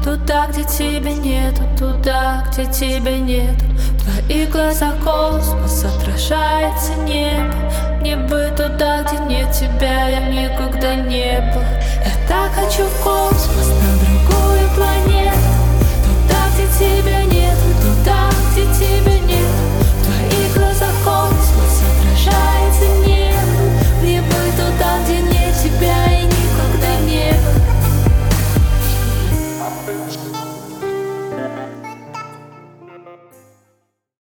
Туда, где тебя нету, туда, где тебя нету. В твоих глазах космос, отражается небо. Мне бы туда, где нет тебя, я никогда не был. Я так хочу в космос, на другой